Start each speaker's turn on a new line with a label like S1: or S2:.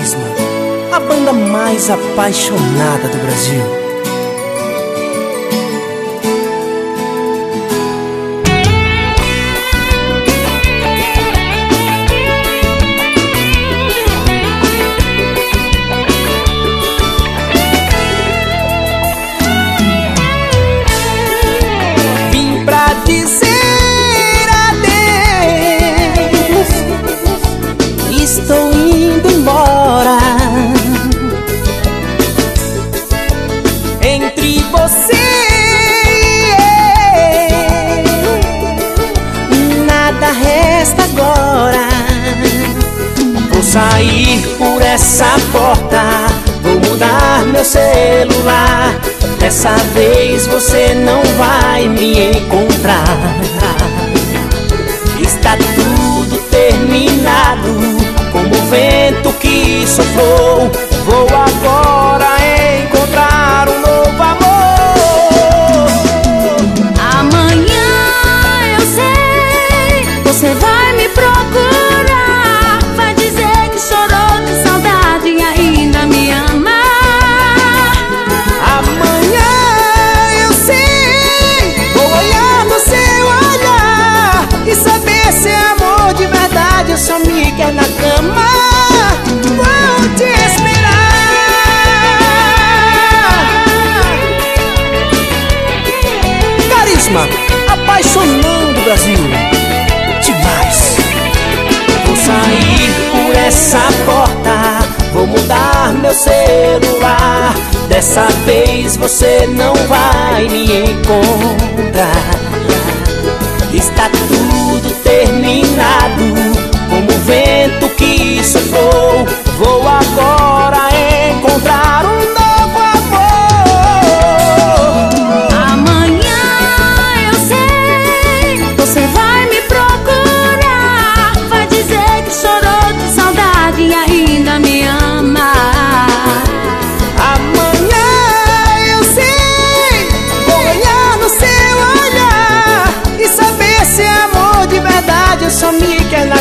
S1: Carisma, a banda mais apaixonada do Brasil.
S2: Vim pra dizer adeus, estou indo embora. Entre você e eu, nada resta agora. Vou sair por essa porta, vou mudar meu celular. Dessa vez você não vai me encontrar. Está tudo terminado, como o vento que soprou. Vou agora encontrar um novo amor.
S3: Amanhã eu sei, você vai me procurar. Vai dizer que chorou de saudade e ainda me ama.
S2: Amanhã eu sei, vou olhar no seu olhar e saber se é amor de verdade ou só me quer na cama. Vou te esperar.
S1: Carisma, apaixonando o Brasil. Demais.
S2: Vou sair por essa porta, vou mudar meu celular. Dessa vez você não vai me encontrar. Está tudo terminado, como o vento que soprou. Vou agora encontrar um novo amor.
S3: Amanhã eu sei, você vai me procurar. Vai dizer que chorou de saudade e ainda me ama.
S2: Amanhã eu sei, vou olhar no seu olhar e saber se é amor de verdade ou só me quer na